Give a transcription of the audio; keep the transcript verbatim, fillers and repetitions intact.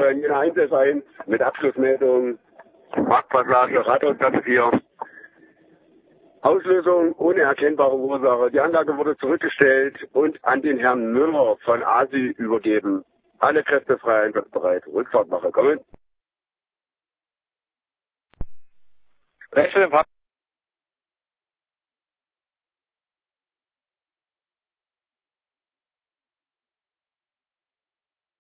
in Jena eins S eins mit Abschlussmeldung, Marktpassage, Rathausplatz vier. Auslösung ohne erkennbare Ursache. Die Anlage wurde zurückgestellt und an den Herrn Müller von A S I übergeben. Alle Kräfte frei einsatzbereit. Rückfahrtmacher kommen. Rechts für den Fahrrad.